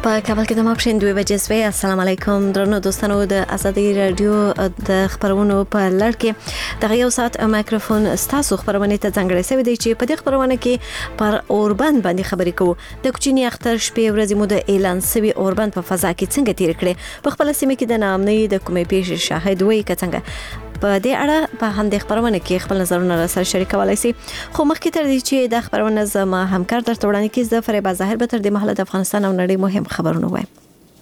په کابل کې د ماپښین 2 بجې سوي. السلام علیکم درنو دوستانو د ازادي رادیو د خبرونو په لړ کې د یو ساعت مایکروفون ستاسو خبرونه ته څنګه رسوي دی چې په دې خبرونه کې پر اوربند باندې خبرې کوو. د کوچنی اختر شپې ورځې مو د اعلان سوي اوربند په فضا کې څنګه تیر کړي، په خپل سیمه کې د نامنۍ د کومې پیښې شاهد وي څنګه په دې اړه په هم د خبرونه کې خپل نظرونه سره شریکولای شي. خو مخکې تر دې چې د خبرونه زما همکار درته وړاندې کړي، زه فریبا ظاهر به تر دې مهاله د افغانستان او نړۍ مهم خبرونه وایم.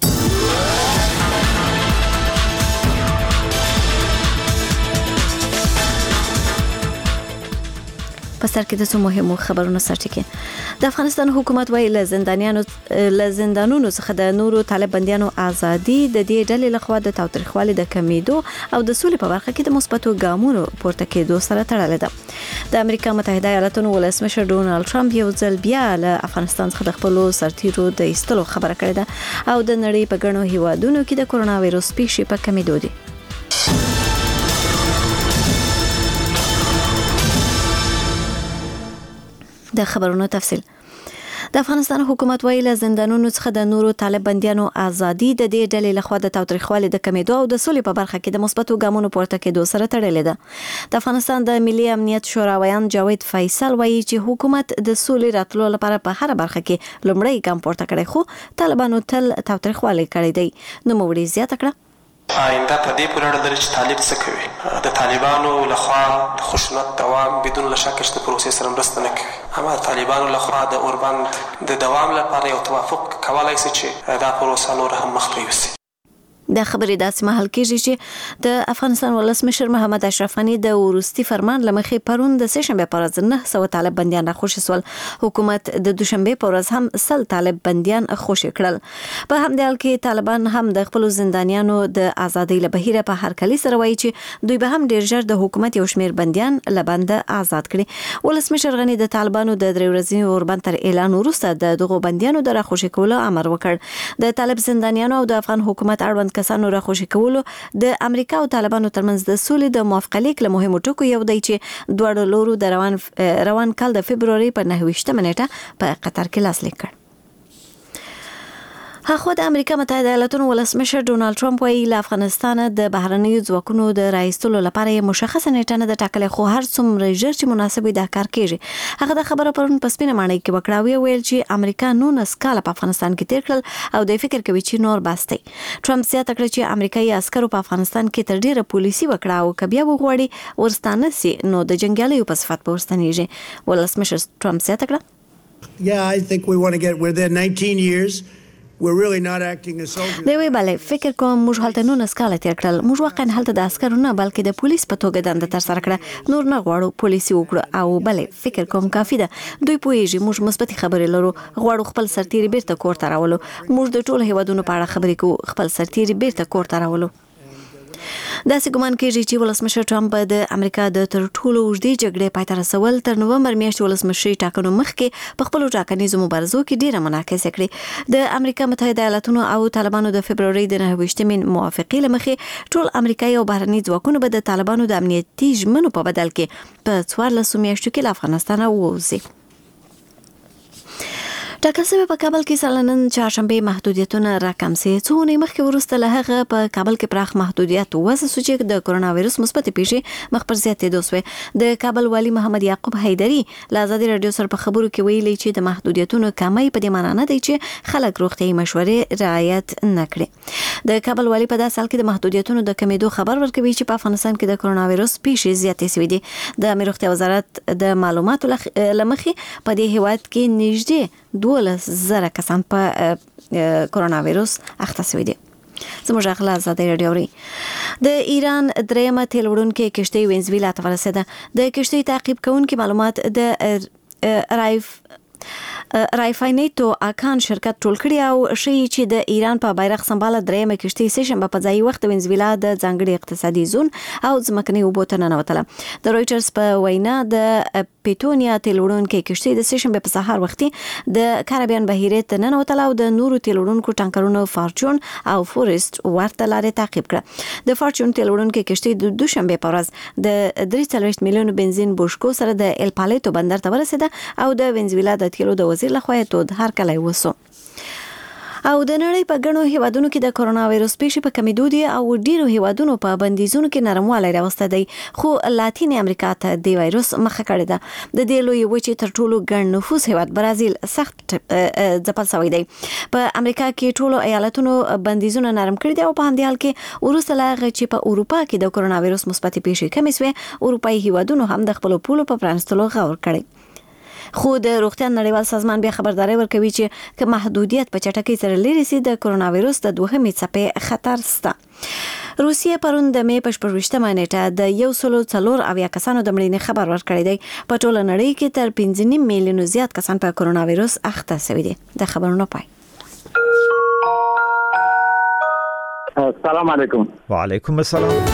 په سر کې د څو مهمو خبرونو سرټکی. د افغانستان حکومت وايي له زندانونو څخه د نورو طالب بنديانو ازادي د دې ډلې لخوا د تاوتریخوالي د کمیدو او د سولې په برخه کې د مثبتو ګامونو پورته کېدو سره تړلې ده. د امریکا متحده ایالاتونو ولسمشر ډونالد ټرمپ یو ځل بیا له افغانستان څخه د خپل سرتیرو د ایستلو خبره کړې ده او د نړۍ په ګڼو هیوادونو کې د کورونا وایروس پیښې په کمیدو دي. د خبرونو تفصیل. د افغانستان حکومت وايي له زندانونو څخه د نورو طالب بنديانو ازادي د دې ډلې لخوا د تاوتریخوالي د کمیدو او د سولې په برخه کې د مثبتو ګامونو پورته کېدو سره تړلې ده. د افغانستان د ملي امنیت شوراویان جاوید فیصل وايي چې حکومت د سولې راتلو لپاره په هر برخه کې لومړی ګام پورته کړی، خو طالبانو تل تاوتریخوالي کړی دی. نو موږ زیاته کړه آینده په دې پورې اړه لري چې طالب څه کوي. د طالبانو لخوا د خشونت دوام بدون له شک د پروسې سره مرسته نه کوي، اما د طالبانو لخوا د اوربند د دوام لپاره یو توافق کولای شي چې دا پروسه نور هم مخته یوسي. د خبرې داسې مهال کېږي چې د افغانستان ولسمشر محمد اشرف غني د وروستي فرمان لمخې پرون د سهشنبه پر ورځ 900 طالب بنديان راخوشي سول. حکومت د دوشنبه پر ورځ هم 100 طالب بنديان خوشي کړل. په همدې حال کې طالبان هم د خپل زندانیانو د ازادۍ لپاره په هر کلی سره وایي چې دوی به هم ډیر ژر د حکومت یو شمیر بنديان لبند آزاد کړي. ولسمشر غني د طالبانو د 3 ورځې اوربند تر اعلان وروسته د دغو بنديانو د راخوشي کولو امر وکړ. د طالب زندانیانو او د افغان حکومت اړوند کسانو راخوشي کولو د امریکا او طالبانو ترمنځ د سولې د موافقه لیک له مهمو ټکو یو دی چې دواړو لورو د روان کال د فبروري په 29 نیټه په قطر کې لاسلیک کړ. هغه د امریکا متحده ایالاتونو ولسمشر ډونالد ټرمپ وايي له افغانستان د بهرنیو ځواکونو د راایستلو لپاره یې مشخصه نیټه نه ده ټاکلې، خو هر څومره ژر چې مناسب وي دا کار کیږي. هغه د خبره پرون په سپینه ماڼۍ کې وکړه، ویل چې امریکا 19 کال په افغانستان کې تیر کړل او د فکر کوي چې نور باسي. ټرمپ زیاته کړه چې امریکایي عسکرو په افغانستان کې تر ډیره پولیسي وکړه او کبیا وغوړي ورستانه سي نو د جنگیالیو په صفت به ورستنیږي. ولسمشر ټرمپ زیاته کړه Yeah, I think we want to get within 19 years. We're really not acting as soldiers. دی بله فکر کوم موږ هلته 19 کال تیر کړل. موږ واقعا هلته د عسکرو نه بلکې د پولیس په توګه دنده تر سره کړه. نور نه غواړو پولیسي وکړو او بله فکر کوم کافي ده. دوی پوهیږي موږ مثبت خبرې لرو، غواړو خپل سرتیري بیرته کور ته راولو. موږ د ټولو هیوادونو په اړه خبرې کوو، خپل سرتیري بیرته کور ته راولو. داسې ګمان کېږي چې ولسمشر ټرمپ د امریکا د تر ټولو اوږدې جګړې پای ته رسول تر نومبر میاشتې ولسمشري ټاکنو مخکې په خپلو ټاکنیزو مبارزو کې ډېره منعکسه کړې. د امریکا متحده ایالاتونو او طالبانو د فبروري د 29 موافقې له مخې ټول امریکایي او بهرني ځواکونه به د طالبانو د امنیتي ژمنو په بدل کې په 14 میاشتو کې له افغانستان ووځي. ټاکل شوی په کابل کې سالنن چهارشنبه محدودیتونه راکم سي. څو نه مخکې وروسته له هغه په کابل کې پراخ محدودیت وځي چې د کورونا وایروس مثبت پیښې مخ پر زیاتېدو شوې. د کابل والی محمد یعقوب حیدری له آزادي رادیو سره په خبرو کې ویلي چې د محدودیتونو کمی په دې معنی نه دی چې خلک روغتیايي مشورې رعایت نه کړي. د کابل والی په داسې حال کې د محدودیتونو د کمیدو خبر ورکوي چې په افغانستان کې د کورونا وایروس پیښې زیاتې شوې دي. د امیر روغتیا وزارت د معلوماتو لمخې په دې هیواد کې نږدې 12,000 کسان په کورونا وایروس اخته شوي دي. زموږ اخلا آزادي رادیو ری د ایران درېمه تیل وړونکې کشتۍ وینزویلا ته ورسېده. د کشتۍ تعقیب کوونکي معلومات د رایفاینیټو اکان شرکت ټول کړي او شي چې د ایران په بیرغ سمباله درېمه کشتۍ سهشنبه په ځای وخت وینزویلا د ځانګړي اقتصادي زون او ځمکني اوبو ته ننوتله. د رويټرز په وینا د پیټونیا تیل وړونکې کشتۍ د سهشنبه په سهار وختي د کارابین بهیره ته ننوتله او د نورو تیل وړونکو ټانکرونو فارچون او فورست ورته لارې تعقیب کړه. د فارچون تیل وړونکې کشتۍ د دوشنبه په ورځ د 3 میلیون بنزین بوشکو سره د ال پالیتو بندر ته ورسېده او د وینزویلا د تیلو د وزیر لخوا تود هر کله وسو. او د نړۍ په ګڼو هیوادونو کې د کرونا وایروس پیښې په کمیدو دي او ډیرو هیوادونو په بندیزونو کې نرموالی راوسته دی، خو لاتین امریکا ته د وایروس مخه کړې ده. د دې لوی وچې تر ټولو ګڼ نفوس هیواد برازیل سخت ځپل شوی دی. په امریکا کې ټولو ایالتونو بندیزونه نرم کړي دي او په همدې حال کې وروسته لا چې په اروپا کې د کرونا وایروس مثبتې پیښې کمې شوې، اروپایي هیوادونو هم د خپلو پولو په پرانستلو غور کړی. خو د روغتیا نړیوال سازمان بیا خبرداري ورکوي چې که محدودیت په چټکۍ سره لري سي د کرونا وایروس د دوهمې څپې خطر شته. روسیې پرون د مې په 14مه نیټه د 104 کسانو د مړینې خبر ورکړی دی. په ټوله نړۍ کې تر 5.5 میلیونو زیات کسان په کرونا وایروس اخته شوي دي. د خبرونو پای. السلام علیکم. وعلیکم السلام.